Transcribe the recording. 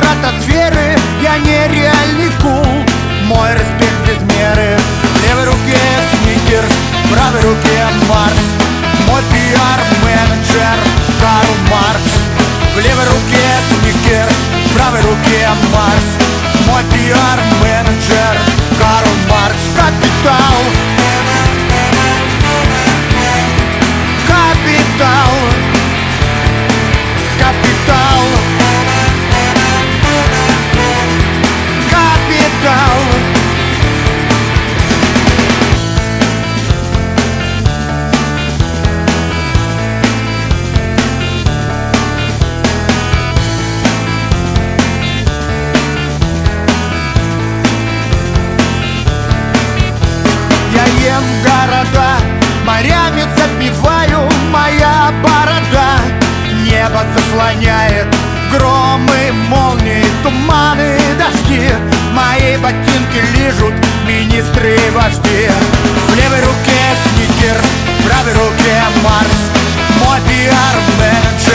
стратосферы, я нереальный кул, мой респект без меры. В левой руке Сникерс, в правой руке Марс, мой пиар-менеджер Карл Маркс. В левой руке Сникерс, в правой руке Марс, мой пиар-менеджер Карл Маркс. Капитал, капитал, капитал, капитал. Я ем города, морями запиваю, моя борода небо заслоняет. Громы, молнии, туманы, дожди, мои ботинки лижут министры и вожди. В левой руке Сникерс, в правой руке Марс, мой пиар-менеджер